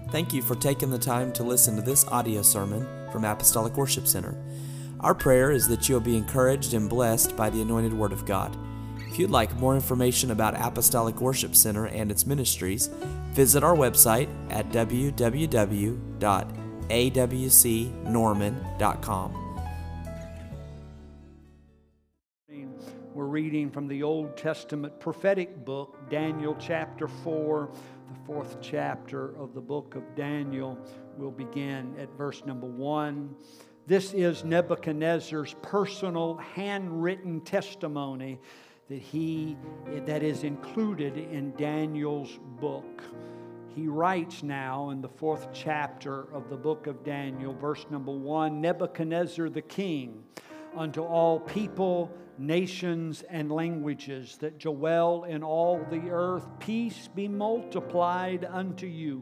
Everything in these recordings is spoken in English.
Thank you for taking the time to listen to this audio sermon from Apostolic Worship Center. Our prayer is that you'll be encouraged and blessed by the anointed Word of God. If you'd like more information about Apostolic Worship Center and its ministries, visit our website at www.awcnorman.com. We're reading from the Old Testament prophetic book, Daniel chapter 4, the fourth chapter of the book of Daniel. We'll begin at verse number 1. This is Nebuchadnezzar's personal handwritten testimony that is included in Daniel's book. He writes now in the fourth chapter of the book of Daniel, verse number 1, Nebuchadnezzar the king, unto all people, nations, and languages that dwell in all the earth, peace be multiplied unto you.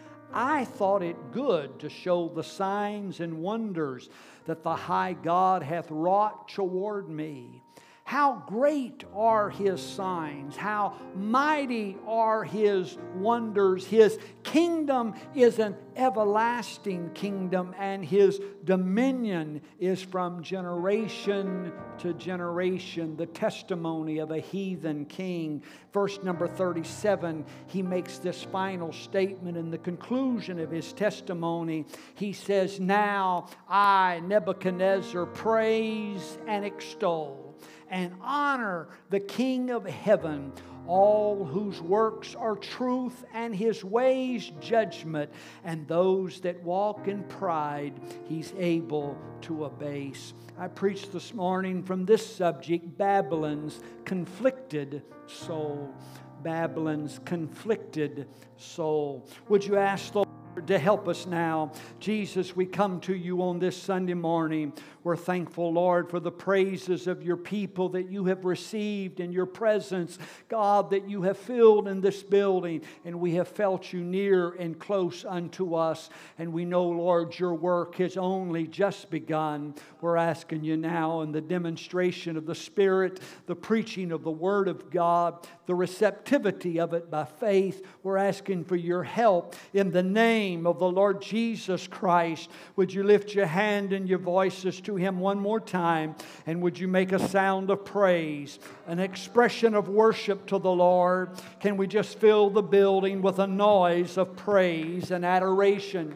I thought it good to show the signs and wonders that the high God hath wrought toward me. How great are His signs, how mighty are His wonders. His kingdom is an everlasting kingdom, and His dominion is from generation to generation. The testimony of a heathen king. Verse number 37, he makes this final statement in the conclusion of his testimony. He says, Now I, Nebuchadnezzar, praise and extol and honor the King of heaven, all whose works are truth and His ways judgment, and those that walk in pride He's able to abase. I preached this morning from this subject, Babylon's conflicted soul. Babylon's conflicted soul. Would you ask the Lord to help us now? Jesus, we come to you on this Sunday morning. We're thankful, Lord, for the praises of your people that you have received in your presence. God, that you have filled in this building, and we have felt you near and close unto us. And we know, Lord, your work has only just begun. We're asking you now in the demonstration of the Spirit, the preaching of the Word of God, the receptivity of it by faith. We're asking for your help in the name of the Lord Jesus Christ. Would you lift your hand and your voices to Him one more time, and would you make a sound of praise, an expression of worship to the Lord? Can we just fill the building with a noise of praise and adoration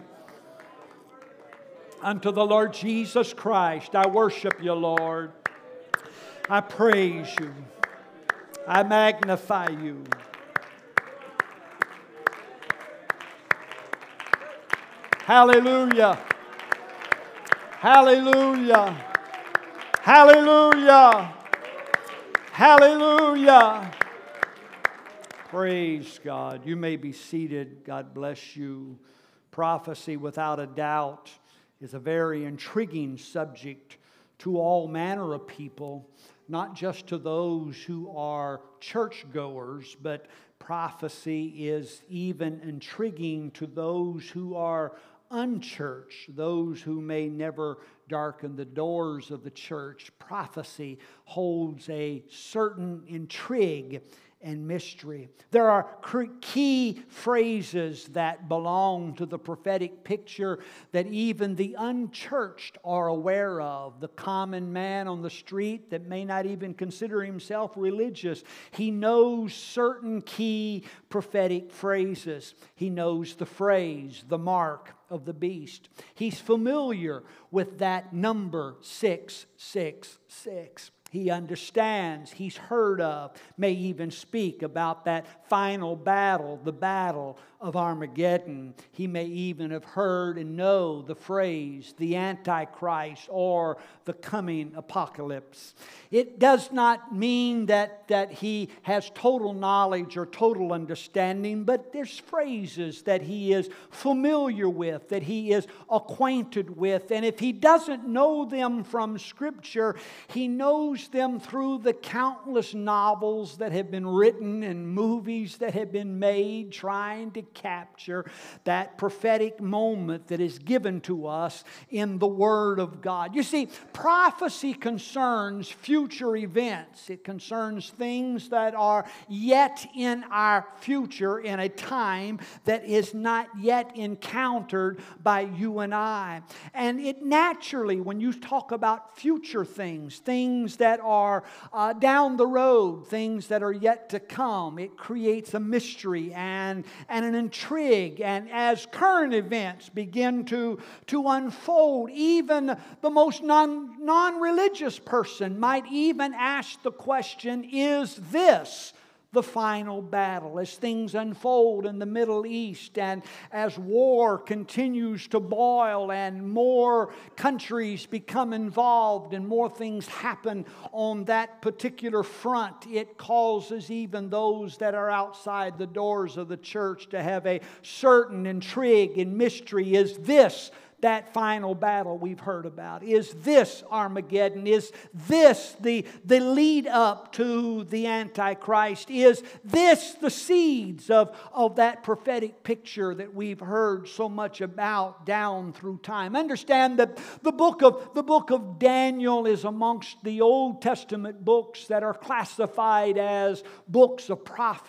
unto the Lord Jesus Christ? I worship you, Lord. I praise you. I magnify you. Hallelujah. Hallelujah. Hallelujah. Hallelujah. Praise God. You may be seated. God bless you. Prophecy, without a doubt, is a very intriguing subject to all manner of people, not just to those who are churchgoers, but prophecy is even intriguing to those who are unchurched, those who may never darken the doors of the church. Prophecy holds a certain intrigue and mystery. There are key phrases that belong to the prophetic picture that even the unchurched are aware of. The common man on the street that may not even consider himself religious, he knows certain key prophetic phrases. He knows the phrase, the mark of the beast. He's familiar with that number 666. He understands, he's heard of, may even speak about that final battle, the battle of Armageddon. He may even have heard and know the phrase, the Antichrist, or the coming apocalypse. It does not mean that he has total knowledge or total understanding, but there's phrases that he is familiar with, that he is acquainted with. And if he doesn't know them from Scripture, he knows knows them through the countless novels that have been written and movies that have been made trying to capture that prophetic moment that is given to us in the Word of God. You see, prophecy concerns future events. It concerns things that are yet in our future in a time that is not yet encountered by you and I. And it naturally, when you talk about future things, things that are down the road, things that are yet to come, it creates a mystery and an intrigue. And as current events begin to unfold, even the most non-religious person might even ask the question, is this the final battle? As things unfold in the Middle East and as war continues to boil and more countries become involved and more things happen on that particular front, it causes even those that are outside the doors of the church to have a certain intrigue and mystery. Is this that final battle we've heard about? Is this Armageddon? Is this the lead up to the Antichrist? Is this the seeds of that prophetic picture that we've heard so much about down through time? Understand that the book of Daniel is amongst the Old Testament books that are classified as books of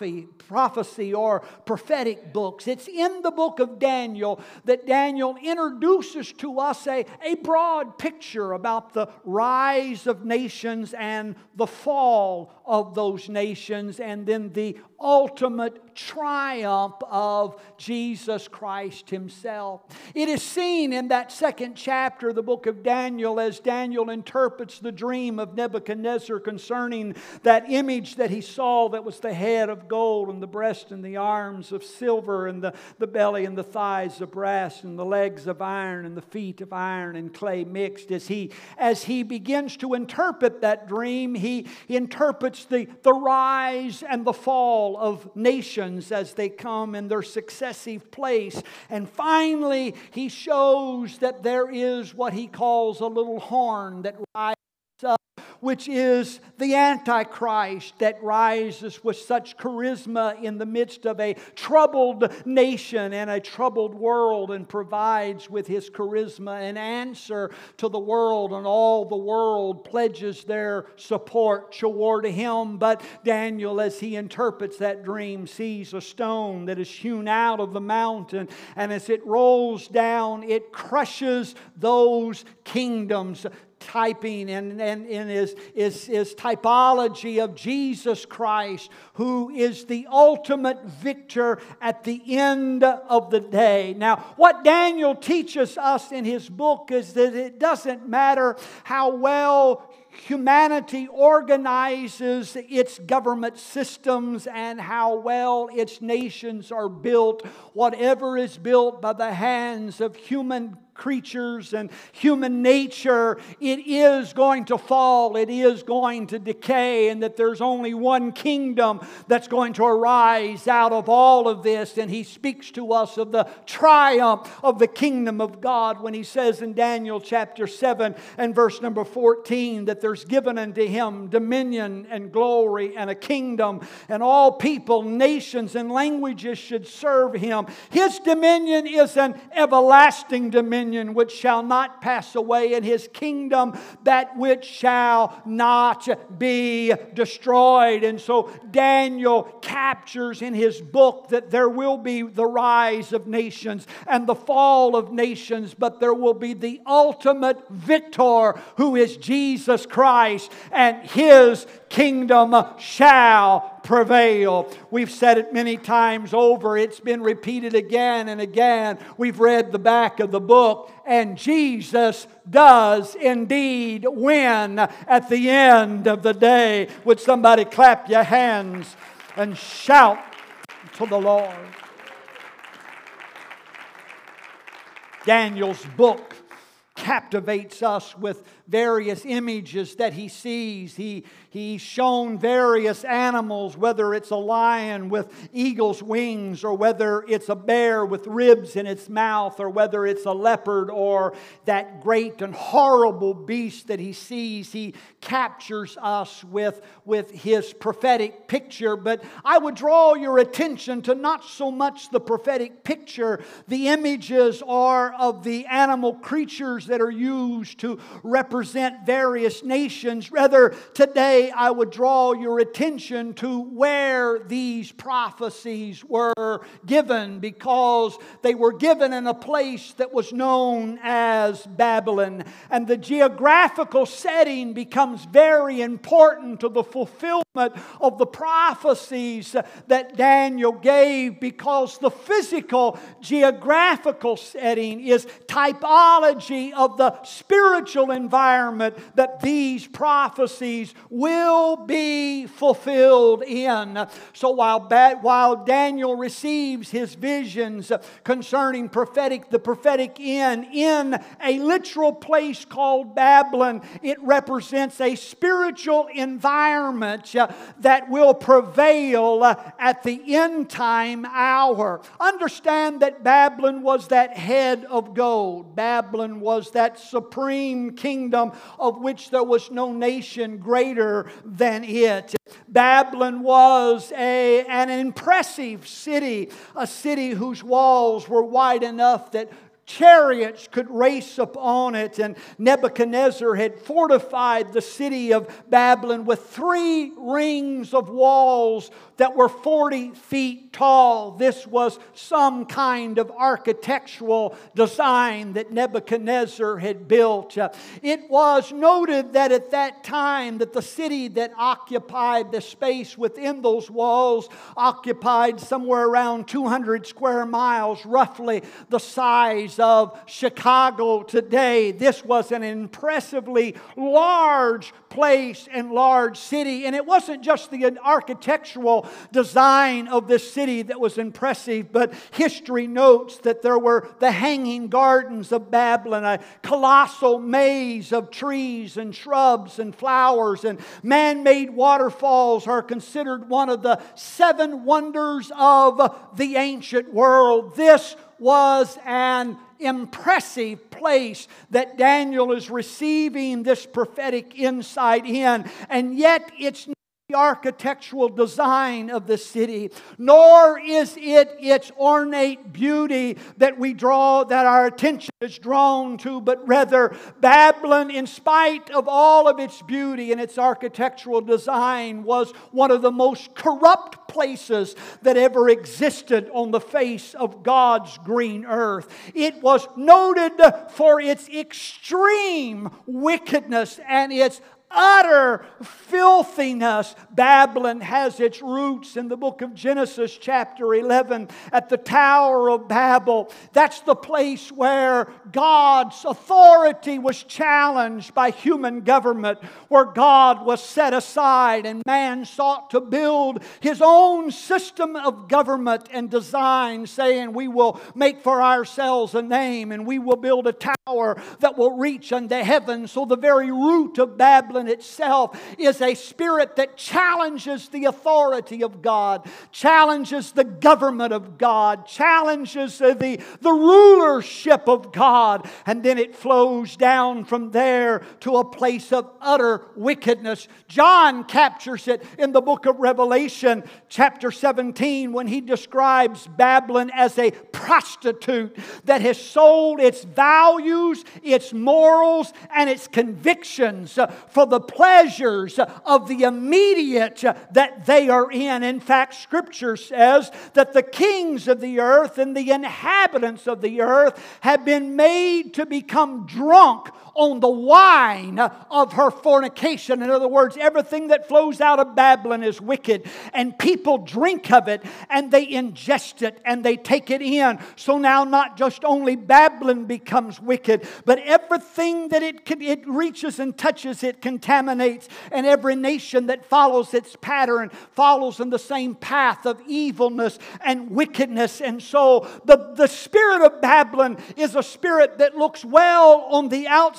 prophecy or prophetic books. It's in the book of Daniel that Daniel introduces to us a broad picture about the rise of nations and the fall of those nations, and then the ultimate triumph of Jesus Christ Himself. It is seen in that second chapter of the book of Daniel as Daniel interprets the dream of Nebuchadnezzar concerning that image that he saw that was the head of gold and the breast and the arms of silver and the belly and the thighs of brass and the legs of iron and the feet of iron and clay mixed. As he begins to interpret that dream, he interprets the rise and the fall of nations as they come in their successive place. And finally, he shows that there is what he calls a little horn that rises up, which is the Antichrist that rises with such charisma in the midst of a troubled nation and a troubled world, and provides with his charisma an answer to the world, and all the world pledges their support toward him. But Daniel, as he interprets that dream, sees a stone that is hewn out of the mountain, and as it rolls down, it crushes those kingdoms, typing and is typology of Jesus Christ, who is the ultimate victor at the end of the day. Now, what Daniel teaches us in his book is that it doesn't matter how well humanity organizes its government systems and how well its nations are built. Whatever is built by the hands of human creatures and human nature, it is going to fall, it is going to decay, and that there's only one kingdom that's going to arise out of all of this. And he speaks to us of the triumph of the kingdom of God when he says in Daniel chapter 7 and verse number 14 that there's given unto him dominion and glory and a kingdom, and all people, nations, and languages should serve him. His dominion is an everlasting dominion which shall not pass away, and his kingdom that which shall not be destroyed. And so Daniel captures in his book that there will be the rise of nations and the fall of nations, but there will be the ultimate victor, who is Jesus Christ, and his kingdom shall prevail. We've said it many times over. It's been repeated again and again. We've read the back of the book, and Jesus does indeed win at the end of the day. Would somebody clap your hands and shout to the Lord? Daniel's book captivates us with various images that he sees. He's shown various animals, whether it's a lion with eagle's wings, or whether it's a bear with ribs in its mouth, or whether it's a leopard, or that great and horrible beast that he sees. He captures us with his prophetic picture. But I would draw your attention to not so much the prophetic picture. The images are of the animal creatures that are used to represent various nations. Rather, today I would draw your attention to where these prophecies were given, because they were given in a place that was known as Babylon. And the geographical setting becomes very important to the fulfillment of the prophecies that Daniel gave, because the physical geographical setting is typology of the spiritual environment that these prophecies will be fulfilled in. So while Daniel receives his visions concerning the prophetic end in a literal place called Babylon, it represents a spiritual environment that will prevail at the end time hour. Understand that Babylon was that head of gold. Babylon was that supreme kingdom of which there was no nation greater than it. Babylon was an impressive city, a city whose walls were wide enough that chariots could race upon it. And Nebuchadnezzar had fortified the city of Babylon with 3 rings of walls that were 40 feet tall. This was some kind of architectural design that Nebuchadnezzar had built. It was noted that at that time that the city that occupied the space within those walls occupied somewhere around 200 square miles, roughly the size of Chicago today. This was an impressively large place and large city. And it wasn't just the architectural design of this city that was impressive, but history notes that there were the hanging gardens of Babylon, a colossal maze of trees and shrubs and flowers, and man-made waterfalls are considered one of the 7 wonders of the ancient world. This was an impressive place that Daniel is receiving this prophetic insight in, and yet it's not the architectural design of the city, nor is it its ornate beauty that our attention is drawn to, but rather Babylon, in spite of all of its beauty and its architectural design, was one of the most corrupt places that ever existed on the face of God's green earth. It was noted for its extreme wickedness and its utter filthiness. Babylon has its roots in the book of Genesis chapter 11 at the Tower of Babel. That's the place where God's authority was challenged by human government, where God was set aside and man sought to build his own system of government and design, saying, we will make for ourselves a name and we will build a tower that will reach unto heaven. So the very root of Babylon itself is a spirit that challenges the authority of God, challenges the government of God, challenges the rulership of God, and then it flows down from there to a place of utter wickedness. John captures it in the book of Revelation chapter 17 when he describes Babylon as a prostitute that has sold its values, its morals, and its convictions for the pleasures of the immediate that they are in. In fact, Scripture says that the kings of the earth and the inhabitants of the earth have been made to become drunk on the wine of her fornication. In other words, everything that flows out of Babylon is wicked, and people drink of it and they ingest it and they take it in. So now not just only Babylon becomes wicked, but everything that it reaches and touches, it contaminates, and every nation that follows its pattern follows in the same path of evilness and wickedness. And so the spirit of Babylon is a spirit that looks well on the outside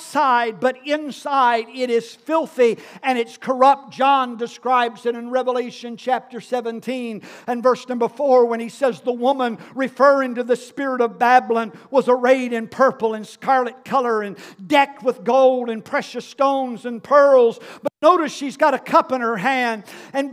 outside, but inside it is filthy and it's corrupt. John describes it in Revelation chapter 17 and verse number 4 when he says the woman, referring to the spirit of Babylon, was arrayed in purple and scarlet color and decked with gold and precious stones and pearls. But notice she's got a cup in her hand. And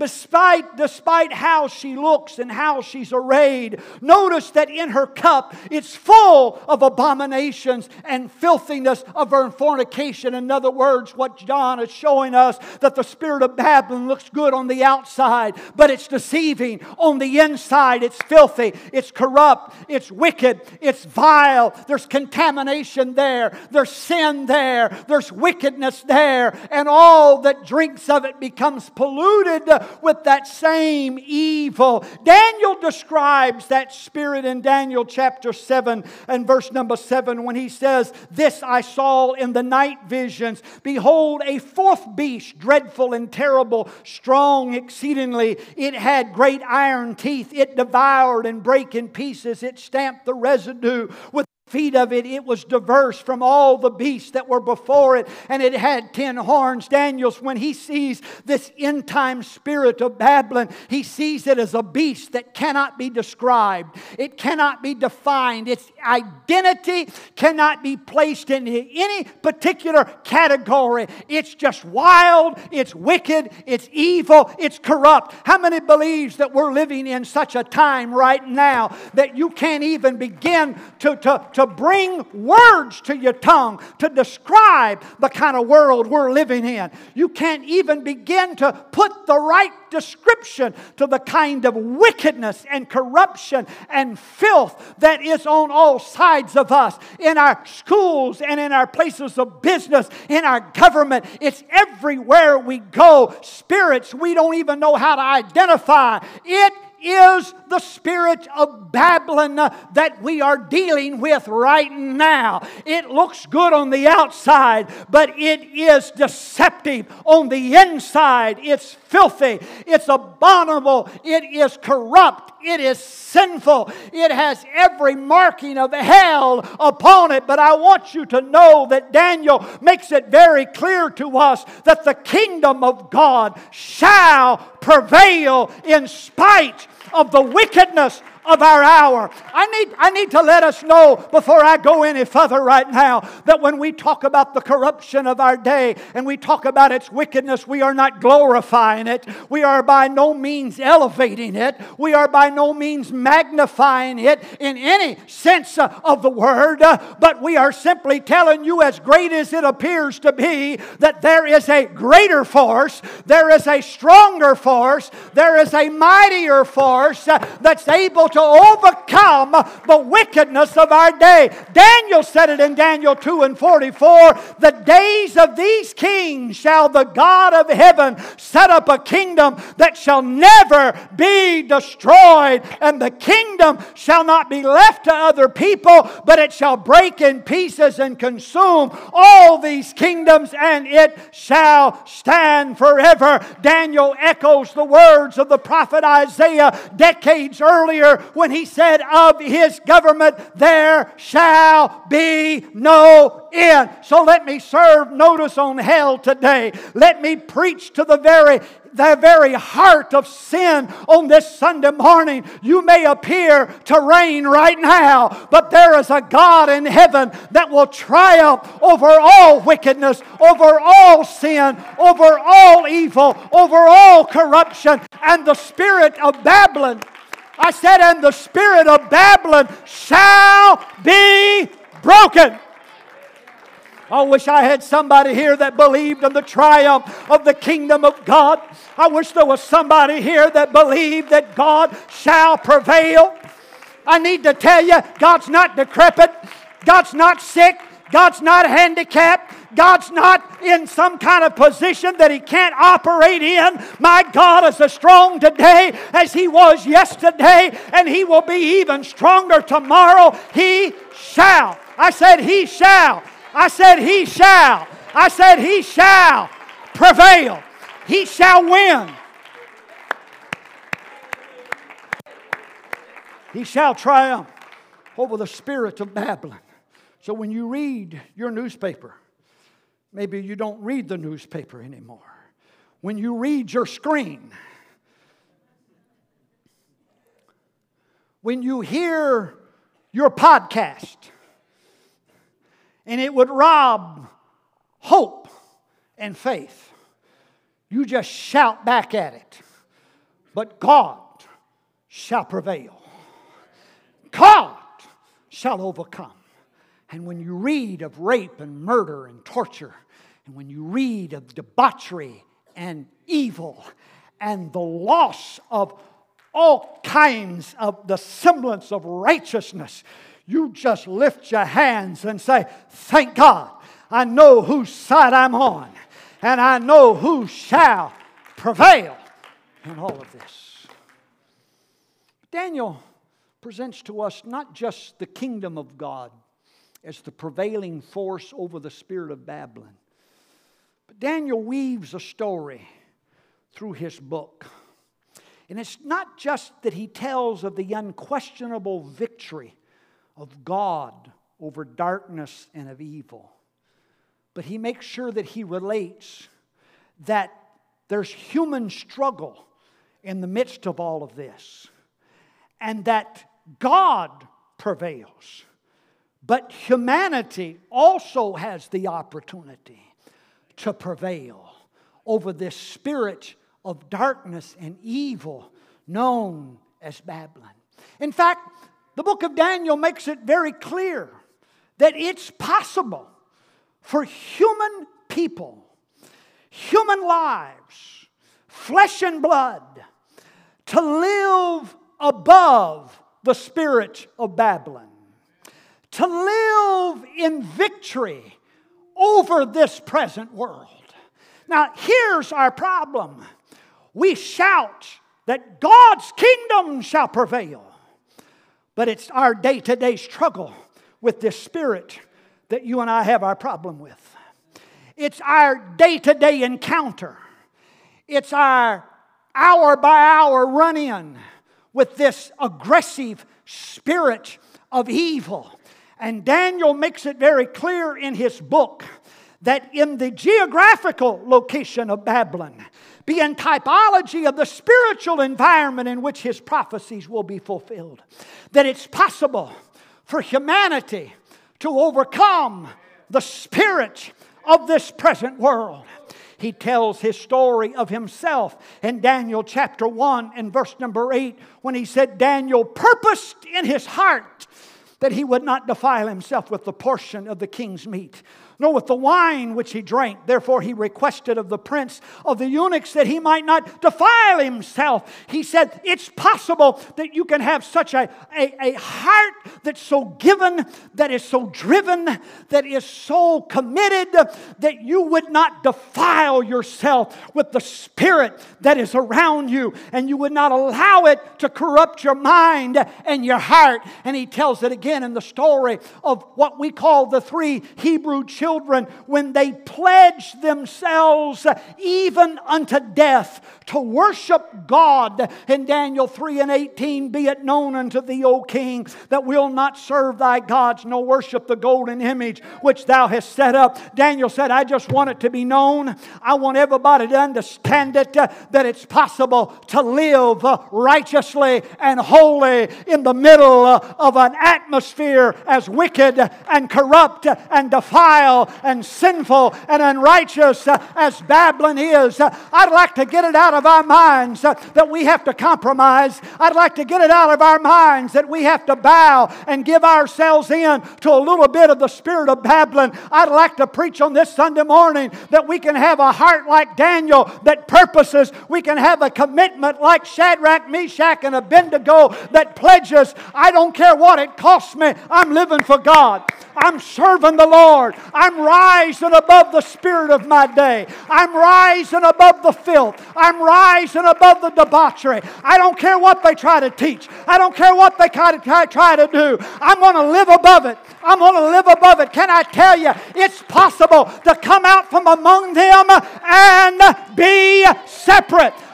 despite how she looks and how she's arrayed, notice that in her cup it's full of abominations and filthiness of her fornication. In other words, what John is showing us, that the spirit of Babylon looks good on the outside, but it's deceiving. On the inside, it's filthy, it's corrupt, it's wicked, it's vile. There's contamination there, there's sin there, there's wickedness there, and all that drinks of it becomes polluted with that same evil. Daniel describes that spirit in Daniel chapter 7 and verse number 7 when he says, "This I saw in the night visions. Behold, a fourth beast, dreadful and terrible, strong exceedingly. It had great iron teeth. It devoured and brake in pieces. It stamped the residue with feet of it. It was diverse from all the beasts that were before it, and it had 10 horns. Daniel, when he sees this end time spirit of Babylon, he sees it as a beast that cannot be described. It cannot be defined. Its identity cannot be placed into any particular category. It's just wild, it's wicked, it's evil, it's corrupt. How many believes that we're living in such a time right now that you can't even begin to bring words to your tongue to describe the kind of world we're living in? You can't even begin to put the right description to the kind of wickedness and corruption and filth that is on all sides of us, in our schools and in our places of business, in our government. It's everywhere we go. Spirits we don't even know how to identify. It is the spirit of Babylon that we are dealing with right now. It looks good on the outside, but it is deceptive on the inside. It's filthy, it's abominable, it is corrupt, it is sinful, it has every marking of hell upon it. But I want you to know that Daniel makes it very clear to us that the kingdom of God shall prevail in spite of the wickedness of our hour. I need to let us know before I go any further right now that when we talk about the corruption of our day and we talk about its wickedness, we are not glorifying it. We are by no means elevating it. We are by no means magnifying it in any sense of the word. But we are simply telling you, as great as it appears to be, that there is a greater force, there is a stronger force, there is a mightier force that's able to overcome the wickedness of our day. Daniel said it in Daniel 2 and 44, "The days of these kings shall the God of heaven set up a kingdom that shall never be destroyed, and the kingdom shall not be left to other people, but it shall break in pieces and consume all these kingdoms, and it shall stand forever." Daniel echoes the words of the prophet Isaiah decades earlier when he said, "Of his government there shall be no end." So let me serve notice on hell today. Let me preach to the very heart of sin on this Sunday morning. You may appear to reign right now, but there is a God in heaven that will triumph over all wickedness, over all sin, over all evil, over all corruption. And the spirit of Babylon, I said, and the spirit of Babylon shall be broken. I wish I had somebody here that believed in the triumph of the kingdom of God. I wish there was somebody here that believed that God shall prevail. I need to tell you, God's not decrepit. God's not sick. God's not handicapped. God's not in some kind of position that He can't operate in. My God is as strong today as He was yesterday, and He will be even stronger tomorrow. He shall. I said He shall. I said He shall. I said He shall prevail. He shall win. He shall triumph over the spirit of Babylon. So when you read your newspaper, Maybe you don't read the newspaper anymore. When you read your screen, when you hear your podcast, and it would rob hope and faith, you just shout back at it. But God shall prevail. God shall overcome. And when you read of rape and murder and torture, and when you read of debauchery and evil and the loss of all kinds of the semblance of righteousness, you just lift your hands and say, thank God, I know whose side I'm on, and I know who shall prevail in all of this. Daniel presents to us not just the kingdom of God as the prevailing force over the spirit of Babylon, but Daniel weaves a story through his book. And it's not just that he tells of the unquestionable victory of God over darkness and of evil, but he makes sure that he relates that there's human struggle in the midst of all of this, and that God prevails, but humanity also has the opportunity to prevail over this spirit of darkness and evil known as Babylon. In fact, the book of Daniel makes it very clear that it's possible for human people, human lives, flesh and blood, to live above the spirit of Babylon, to live in victory over this present world. Now, here's our problem. We shout that God's kingdom shall prevail, but it's our day-to-day struggle with this spirit that you and I have our problem with. It's our day-to-day encounter. It's our hour-by-hour run-in with this aggressive spirit of evil. And Daniel makes it very clear in his book that in the geographical location of Babylon, being typology of the spiritual environment in which his prophecies will be fulfilled, that it's possible for humanity to overcome the spirit of this present world. He tells his story of himself in Daniel chapter 1 and verse number 8 when he said, Daniel purposed in his heart that he would not defile himself with the portion of the king's meat, nor with the wine which he drank. Therefore he requested of the prince of the eunuchs that he might not defile himself. He said, it's possible that you can have such a heart that's so given, that is so driven, that is so committed, that you would not defile yourself with the spirit that is around you, and you would not allow it to corrupt your mind and your heart. And he tells it again in the story of what we call the three Hebrew children when they pledged themselves even unto death to worship God. In Daniel 3 and 18, be it known unto thee, O king, that we'll not serve thy gods, nor worship the golden image which thou hast set up. Daniel said, I just want it to be known. I want everybody to understand it, that it's possible to live righteously and holy in the middle of an atmosphere as wicked and corrupt and defiled and sinful and unrighteous as Babylon is. I'd like to get it out of our minds that we have to compromise. I'd like to get it out of our minds that we have to bow and give ourselves in to a little bit of the spirit of Babylon. I'd like to preach on this Sunday morning that we can have a heart like Daniel that purposes. We can have a commitment like Shadrach, Meshach, and Abednego that pledges, I don't care what it costs me, I'm living for God. I'm serving the Lord. I'm rising above the spirit of my day. I'm rising above the filth. I'm rising above the debauchery. I don't care what they try to teach. I don't care what they try to do. I'm going to live above it. I'm going to live above it. Can I tell you, it's possible to come out from among them and be separate.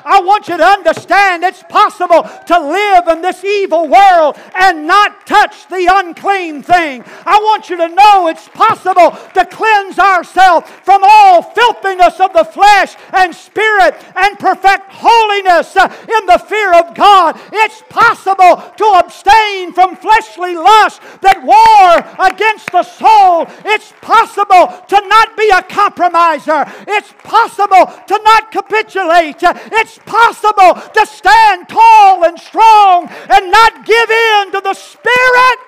I want you to understand it's possible to live in this evil world and not touch the unclean thing. I want you to know it's possible to cleanse ourselves from all filthiness of the flesh and spirit and perfect holiness in the fear of God. It's possible to abstain from fleshly lust that war against the soul. It's possible to not be a compromiser. It's possible to not capitulate. It's possible to stand tall and strong and not give in to the Spirit.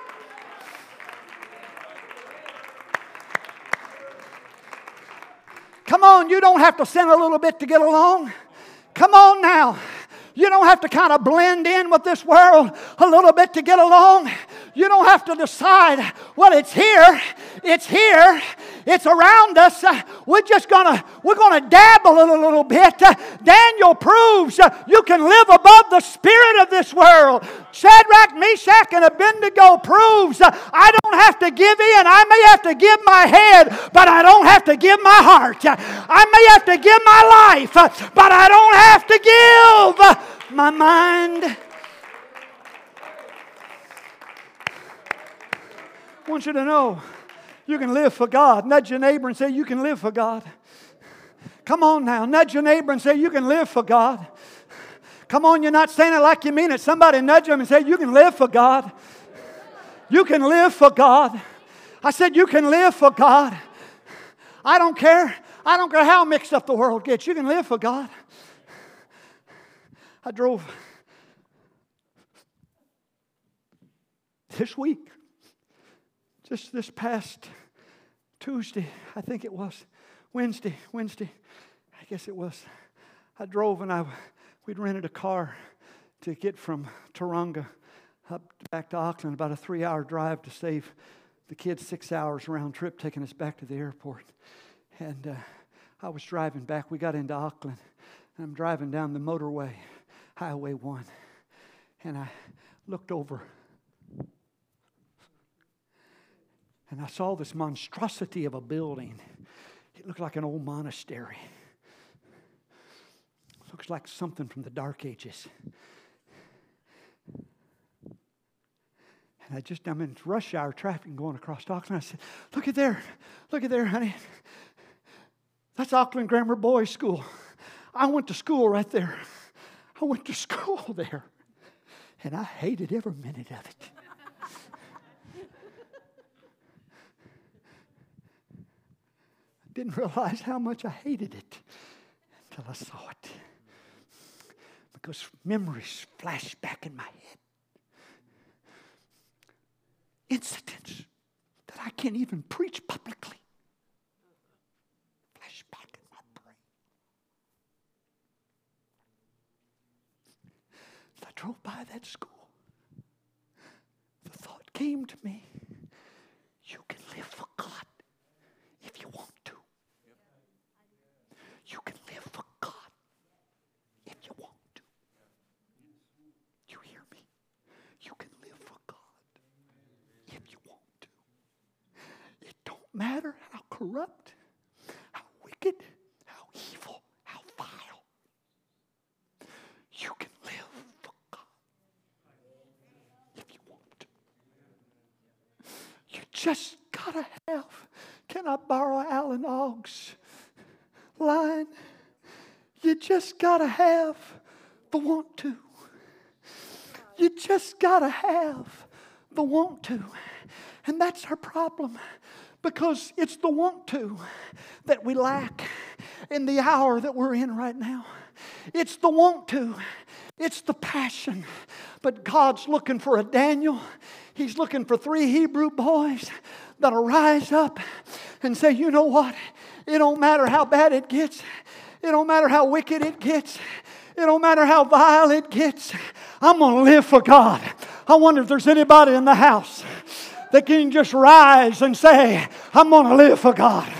Come on, you don't have to sin a little bit to get along. Come on now. You don't have to kind of blend in with this world a little bit to get along. You don't have to decide, well, it's here, it's around us. We're gonna dabble in a little bit. Daniel proves you can live above the spirit of this world. Shadrach, Meshach, and Abednego proves I don't have to give in. I may have to give my head, but I don't have to give my heart. I may have to give my life, but I don't have to give my mind. I want you to know you can live for God. Nudge your neighbor and say, you can live for God. Come on now. Nudge your neighbor and say, you can live for God. Come on, you're not saying it like you mean it. Somebody nudge them and say, you can live for God. You can live for God. I said, you can live for God. I don't care. I don't care how mixed up the world gets. You can live for God. I drove this week. Just this past Tuesday, I think it was, Wednesday, I guess it was. I drove and we'd rented a car to get from Taronga up back to Auckland, about a 3-hour drive to save the kids 6 hours round trip, taking us back to the airport. And I was driving back. We got into Auckland, and I'm driving down the motorway, Highway 1, and I looked over. And I saw this monstrosity of a building. It looked like an old monastery. Looks like something from the Dark Ages. And I'm in rush hour traffic going across Auckland. I said, look at there, honey. That's Auckland Grammar Boys School. I went to school right there. I went to school there. And I hated every minute of it. Didn't realize how much I hated it until I saw it. Because memories flash back in my head. Incidents that I can't even preach publicly flash back in my brain. As I drove by that school, the thought came to me, you can live for God if you want to. You can live for God if you want to. You hear me? You can live for God if you want to. It don't matter how corrupt, how wicked, how evil, how vile. You can live for God if you want to. You just gotta have, can I borrow Alan Ogg's line? You just gotta have the want to. You just gotta have the want to. And that's our problem, because it's the want to that we lack in the hour that we're in right now. It's the want to. It's the passion. But God's looking for a Daniel. He's looking for 3 Hebrew boys that'll rise up and say, you know what? It don't matter how bad it gets. It don't matter how wicked it gets. It don't matter how vile it gets. I'm going to live for God. I wonder if there's anybody in the house that can just rise and say, I'm going to live for God.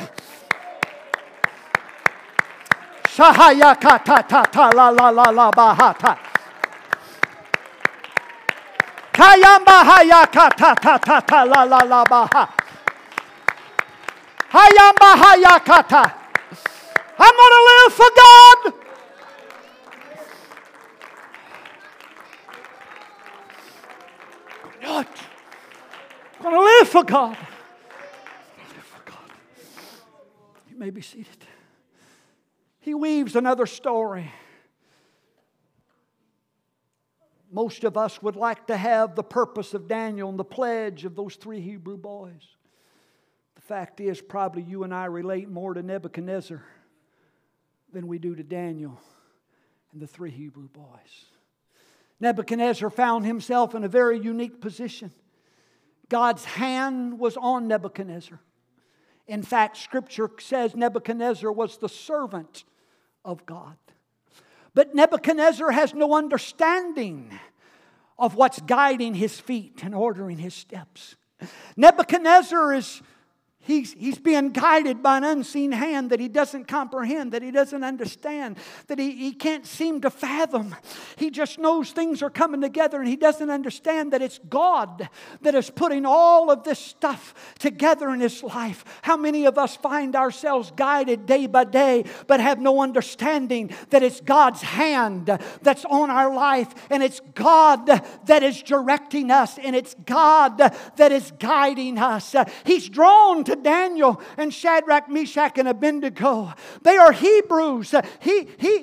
Shahayakata la la la la bahata. Kayambahayakata ta ta ta la la la baha. Hayambahayakata. I'm going to live for God. I'm going to live for God. Live for God. You may be seated. He weaves another story. Most of us would like to have the purpose of Daniel and the pledge of those 3 Hebrew boys. The fact is, probably you and I relate more to Nebuchadnezzar than we do to Daniel and the 3 Hebrew boys. Nebuchadnezzar found himself in a very unique position. God's hand was on Nebuchadnezzar. In fact, Scripture says Nebuchadnezzar was the servant of God. But Nebuchadnezzar has no understanding of what's guiding his feet and ordering his steps. Nebuchadnezzar is He's being guided by an unseen hand that he doesn't comprehend, that he doesn't understand, that he can't seem to fathom. He just knows things are coming together, and he doesn't understand that it's God that is putting all of this stuff together in his life. How many of us find ourselves guided day by day but have no understanding that it's God's hand that's on our life, and it's God that is directing us, and it's God that is guiding us. He's drawn to Daniel and Shadrach, Meshach, and Abednego. They are Hebrews. He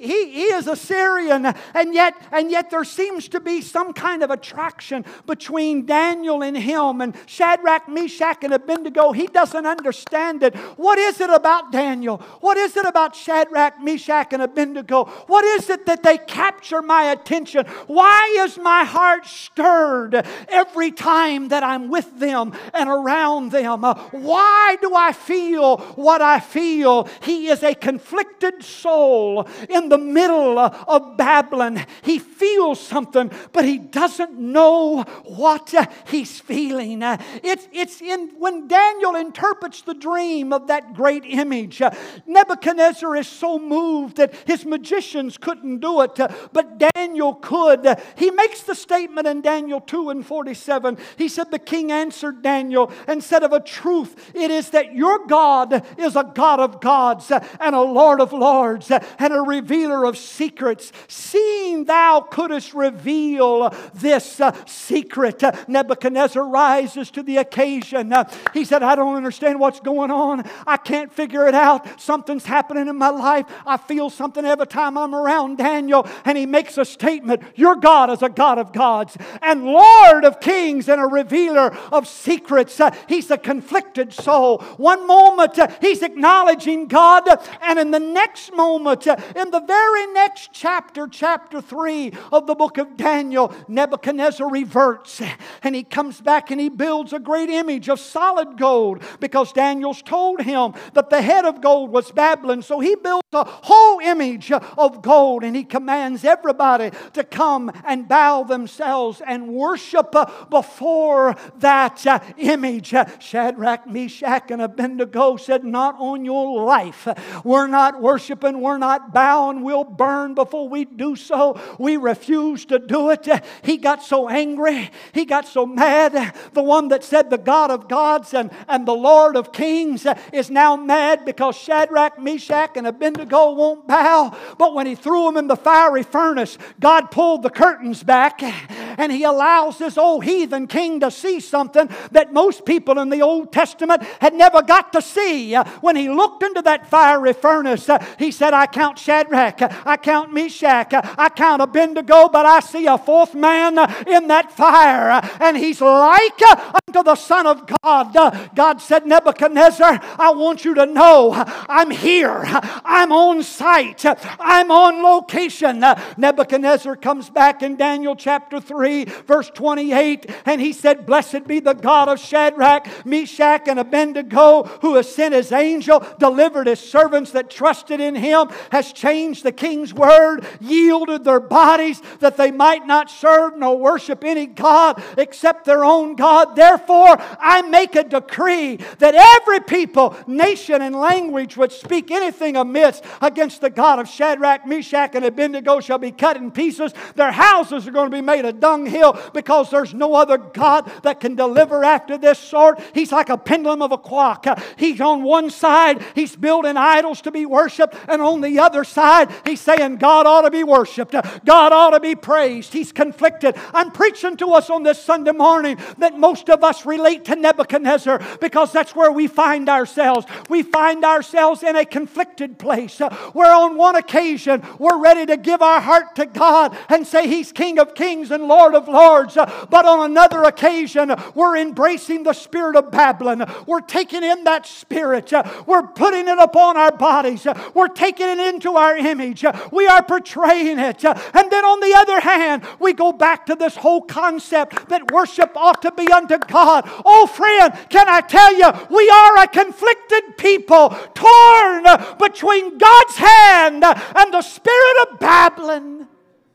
is Assyrian, and yet there seems to be some kind of attraction between Daniel and him. And Shadrach, Meshach, and Abednego, he doesn't understand it. What is it about Daniel? What is it about Shadrach, Meshach, and Abednego? What is it that they capture my attention? Why is my heart stirred every time that I'm with them and around them? Why do I feel what I feel? He is a conflicted soul in the middle of Babylon. He feels something, but he doesn't know what he's feeling. It's in when Daniel interprets the dream of that great image. Nebuchadnezzar is so moved that his magicians couldn't do it, but Daniel could. He makes the statement in Daniel 2:47. He said, "The king answered Daniel and said, of a truth, it is that your God is a God of gods and a Lord of lords and a revealer of secrets. Seeing thou couldst reveal this secret." Nebuchadnezzar rises to the occasion. He said, "I don't understand what's going on. I can't figure it out. Something's happening in my life. I feel something every time I'm around Daniel." And he makes a statement. Your God is a God of gods and Lord of kings and a revealer of secrets. He's a conflicted soul. One moment he's acknowledging God, and in the next moment, in the very next chapter, chapter 3 of the book of Daniel, Nebuchadnezzar reverts and he comes back and he builds a great image of solid gold, because Daniel's told him that the head of gold was Babylon. So he builds a whole image of gold, and he commands everybody to come and bow themselves and worship before that image. Shadrach, Meshach, and Abednego said, "Not on your life. We're not worshiping. We're not bowing. We'll burn before we do so. We refuse to do it." He got so angry. He got so mad. The one that said the God of gods and the Lord of kings is now mad because Shadrach, Meshach, and Abednego won't bow. But when he threw them in the fiery furnace, God pulled the curtains back, and he allows this old heathen king to see something that most people in the Old Testament had never got to see. When he looked into that fiery furnace, he said, "I count Shadrach, I count Meshach, I count Abednego, but I see a fourth man in that fire, and he's like unto the Son of God." God said, "Nebuchadnezzar, I want you to know I'm here. I'm on site. I'm on location." Nebuchadnezzar comes back in Daniel chapter 3, verse 28, and he said, "Blessed be the God of Shadrach, Meshach, and Abednego, who has sent his angel, delivered his servants that trusted in him, has changed the king's word, yielded their bodies that they might not serve nor worship any God except their own God. Therefore, I make a decree that every people, nation, and language which speak anything amiss against the God of Shadrach, Meshach, and Abednego shall be cut in pieces. Their houses are going to be made a dunghill, because there's no other God that can deliver after this sort. He's like a pendulum of the clock. He's on one side, he's building idols to be worshipped, and on the other side, he's saying God ought to be worshipped. God ought to be praised. He's conflicted. I'm preaching to us on this Sunday morning that most of us relate to Nebuchadnezzar because that's where we find ourselves. We find ourselves in a conflicted place where on one occasion we're ready to give our heart to God and say He's King of Kings and Lord of Lords. But on another occasion we're embracing the spirit of Babylon. We're taking in that spirit. We're putting it upon our bodies. We're taking it into our image. We are portraying it. And then on the other hand, we go back to this whole concept that worship ought to be unto God. Oh friend, can I tell you, we are a conflicted people, torn between God's hand and the spirit of Babylon.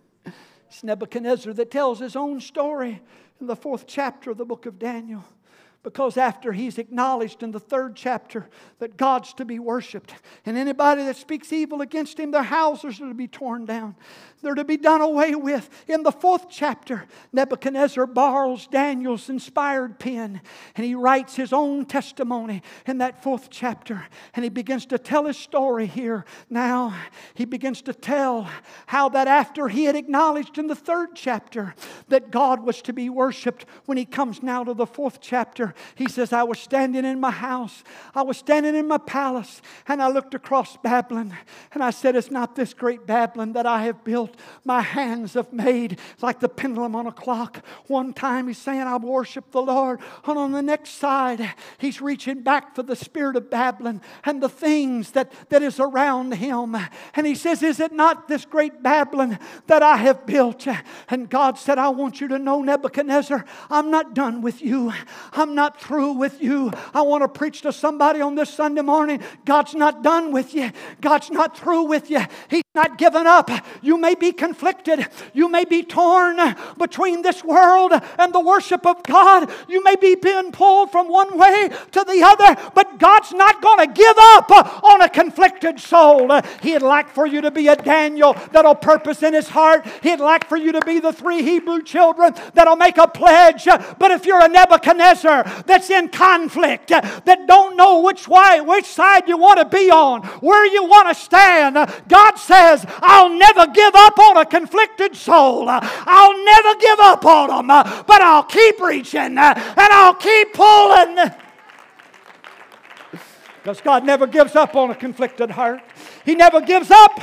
It's Nebuchadnezzar that tells his own story in the 4th chapter of the book of Daniel. Because after he's acknowledged in the 3rd chapter that God's to be worshipped, and anybody that speaks evil against Him, their houses are to be torn down. They're to be done away with. In the 4th chapter, Nebuchadnezzar borrows Daniel's inspired pen, and he writes his own testimony in that 4th chapter. And he begins to tell his story here. Now, he begins to tell how that after he had acknowledged in the 3rd chapter that God was to be worshipped, when he comes now to the 4th chapter, he says, I was standing in my house, I was standing in my palace, and I looked across Babylon, and I said, it's not this great Babylon that I have built, my hands have made, like the pendulum on a clock. One time he's saying, I worship the Lord, and on the next side, he's reaching back for the spirit of Babylon and the things that is around him. And he says, is it not this great Babylon that I have built? And God said, I want you to know, Nebuchadnezzar, I'm not done with you. I'm not through with you. I want to preach to somebody on this Sunday morning. God's not done with you. God's not through with you. He's not given up. You may be conflicted. You may be torn between this world and the worship of God. You may be being pulled from one way to the other, but God's not going to give up on a conflicted soul. He'd like for you to be a Daniel that'll purpose in his heart. He'd like for you to be the 3 Hebrew children that'll make a pledge. But if you're a Nebuchadnezzar that's in conflict, that don't know which side you want to be on, where you want to stand, God says, I'll never give up on a conflicted soul. I'll never give up on them, but I'll keep reaching and I'll keep pulling. Because God never gives up on a conflicted heart. He never gives up.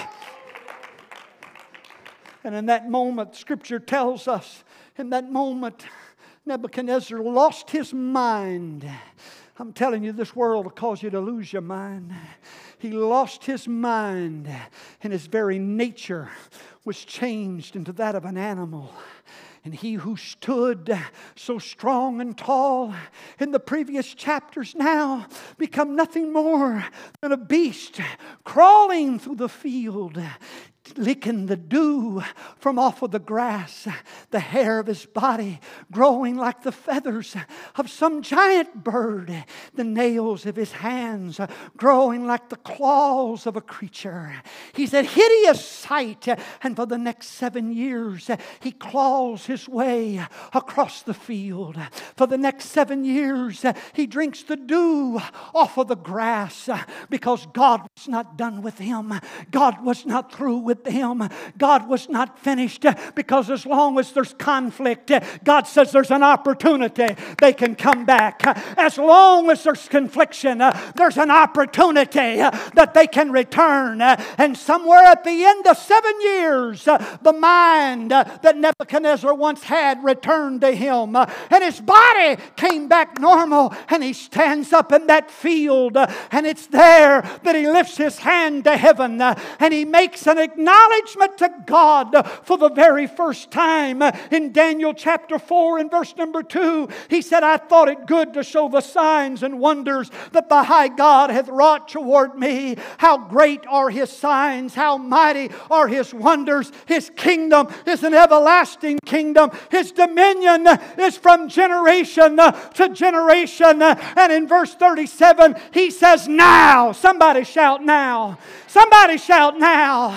And in that moment, Scripture tells us, in that moment, Nebuchadnezzar lost his mind. I'm telling you, this world will cause you to lose your mind. He lost his mind, and his very nature was changed into that of an animal. And he who stood so strong and tall in the previous chapters now become nothing more than a beast crawling through the field, licking the dew from off of the grass, the hair of his body growing like the feathers of some giant bird, the nails of his hands growing like the claws of a creature. He's a hideous sight, and for the next 7 years he claws his way across the field. For the next 7 years he drinks the dew off of the grass, because God was not done with him. God was not through with him. God was not finished, because as long as there's conflict, God says there's an opportunity they can come back. As long as there's confliction, there's an opportunity that they can return. And somewhere at the end of 7 years, the mind that Nebuchadnezzar once had returned to him, and his body came back normal, and he stands up in that field, and it's there that he lifts his hand to heaven, and he makes an acknowledgement to God for the very first time. In Daniel chapter 4 and verse number 2, he said, I thought it good to show the signs and wonders that the high God hath wrought toward me. How great are His signs, how mighty are His wonders. His kingdom is an everlasting kingdom. His dominion is from generation to generation. And in verse 37, he says, now. Somebody shout now. Somebody shout now.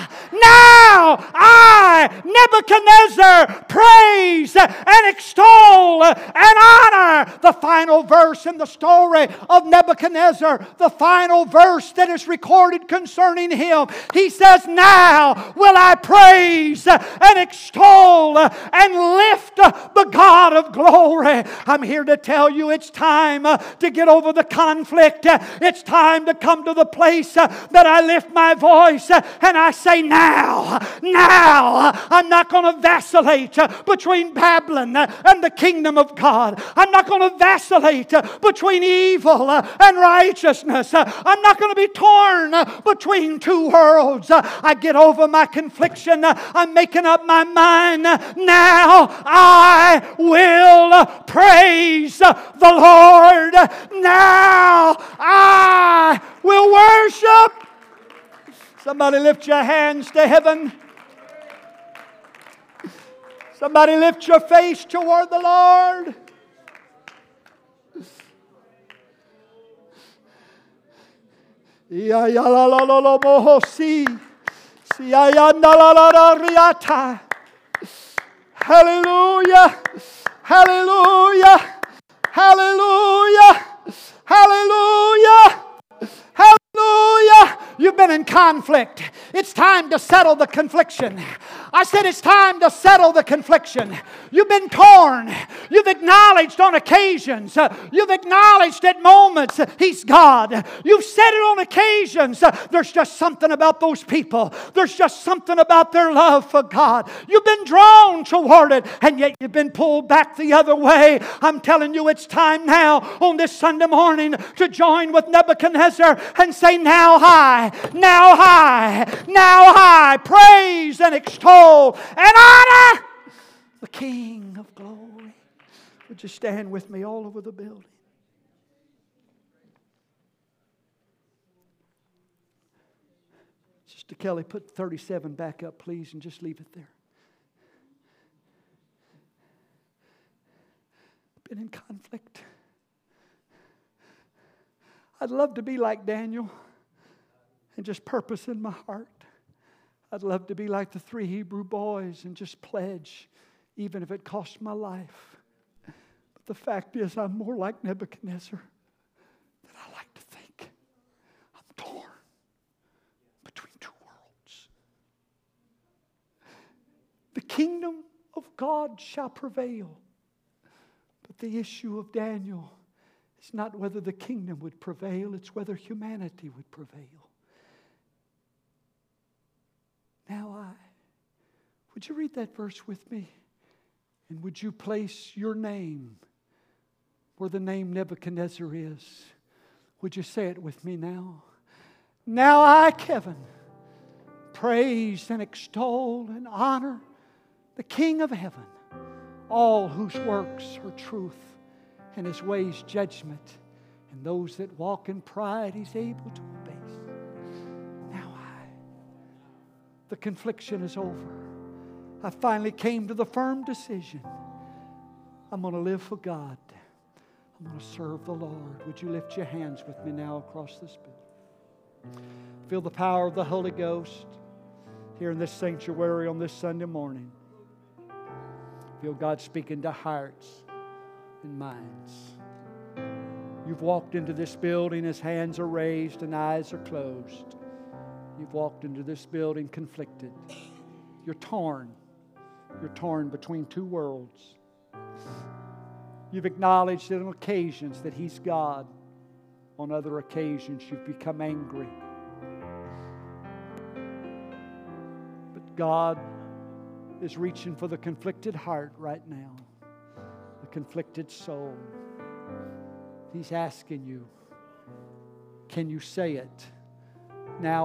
Now I, Nebuchadnezzar, praise and extol and honor. The final verse in the story of Nebuchadnezzar, the final verse that is recorded concerning him, he says, now will I praise and extol and lift the God of glory. I'm here to tell you it's time to get over the conflict. It's time to come to the place that I lift my voice and I say, now, I'm not going to vacillate between Babylon and the kingdom of God. I'm not going to vacillate between evil and righteousness. I'm not going to be torn between two worlds. I get over my confliction. I'm making up my mind. Now I will praise the Lord. Now I will worship. Somebody lift your hands to heaven. Somebody lift your face toward the Lord. Hallelujah. Hallelujah. Hallelujah. Hallelujah. Hallelujah. You've been in conflict. It's time to settle the confliction. I said it's time to settle the confliction. You've been torn. You've acknowledged on occasions. You've acknowledged at moments He's God. You've said it on occasions. There's just something about those people. There's just something about their love for God. You've been drawn toward it, and yet you've been pulled back the other way. I'm telling you, it's time now on this Sunday morning to join with Nebuchadnezzar and say, now high, now high, now high, praise and extol and honor the King of glory. Would you stand with me all over the building? Sister Kelly, put 37 back up, please, and just leave it there. Been in conflict. I'd love to be like Daniel and just purpose in my heart. I'd love to be like the 3 Hebrew boys and just pledge, even if it costs my life. But the fact is, I'm more like Nebuchadnezzar than I like to think. I'm torn between two worlds. The kingdom of God shall prevail. But the issue of Daniel is not whether the kingdom would prevail, it's whether humanity would prevail. Now would you read that verse with me? And would you place your name where the name Nebuchadnezzar is? Would you say it with me now? Now I, Kevin, praise and extol and honor the King of heaven, all whose works are truth and His ways judgment, and those that walk in pride He's able to abase. The confliction is over. I finally came to the firm decision. I'm going to live for God. I'm going to serve the Lord. Would you lift your hands with me now across this building? Feel the power of the Holy Ghost here in this sanctuary on this Sunday morning. Feel God speaking to hearts and minds. You've walked into this building as hands are raised and eyes are closed. You've walked into this building conflicted. You're torn. You're torn between two worlds. You've acknowledged on occasions that He's God. On other occasions, you've become angry. But God is reaching for the conflicted heart right now, the conflicted soul. He's asking you, can you say it? Now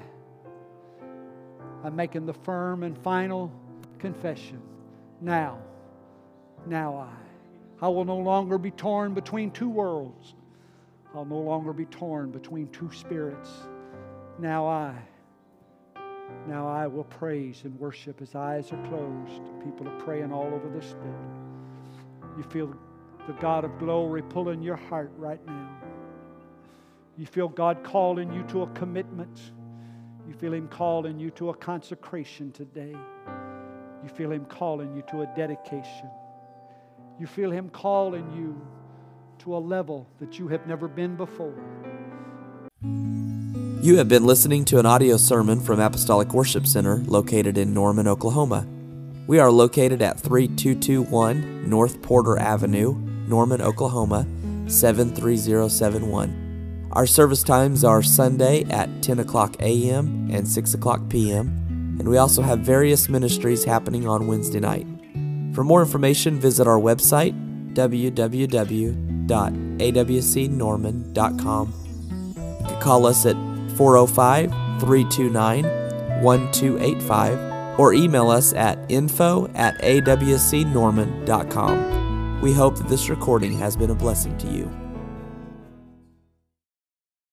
I'm making the firm and final confession. Now I will no longer be torn between two worlds. I'll no longer be torn between two spirits. Now I will praise and worship as eyes are closed. People are praying all over this building. You feel the God of glory pulling your heart right now. You feel God calling you to a commitment. You feel Him calling you to a consecration today. You feel Him calling you to a dedication. You feel Him calling you to a level that you have never been before. You have been listening to an audio sermon from Apostolic Worship Center located in Norman, Oklahoma. We are located at 3221 North Porter Avenue, Norman, Oklahoma, 73071. Our service times are Sunday at 10 o'clock a.m. and 6 o'clock p.m., and we also have various ministries happening on Wednesday night. For more information, visit our website, www.awcnorman.com. You can call us at 405-329-1285 or email us at info@awcnorman.com. We hope that this recording has been a blessing to you.